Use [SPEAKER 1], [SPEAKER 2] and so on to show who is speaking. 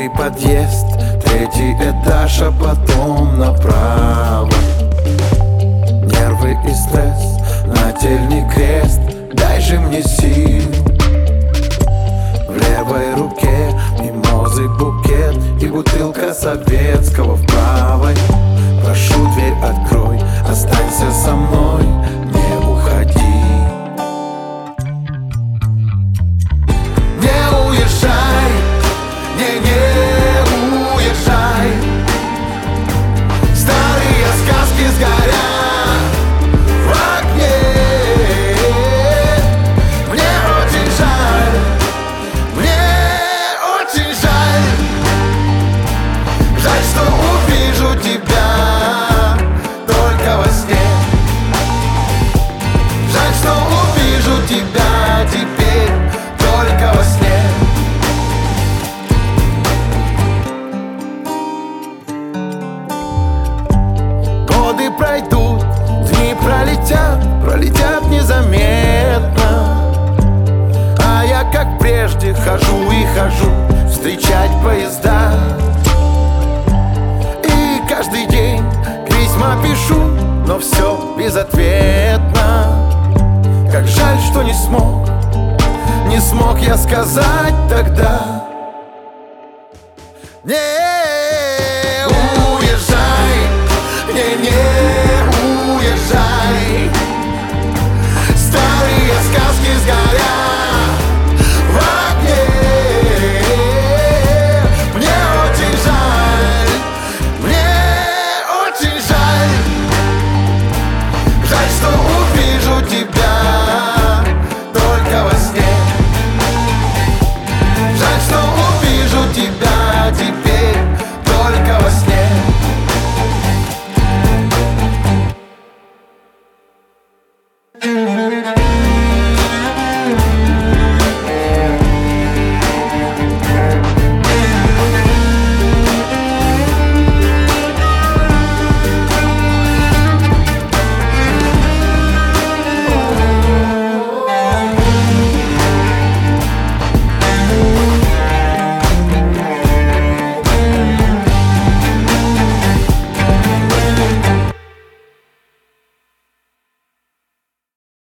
[SPEAKER 1] Первый подъезд, третий этаж, а потом направо. Нервы и стресс, нательный крест, дай же мне сил. В левой руке мимозы букет и бутылка советского в правой. Прошу, дверь открой, останься со мной, не уходи. Не уезжай, не уезжай. Старые сказки сгорят в огне. Мне очень жаль, мне очень жаль. Жаль, что увижу тебя только во сне. Жаль, что увижу тебя теперь только во сне. Годы пройдут, дни пролетят незаметно. А я, как прежде, хожу и хожу встречать поезда. И каждый день письма пишу, но все безответно. Как жаль, что не смог я сказать тогда. Не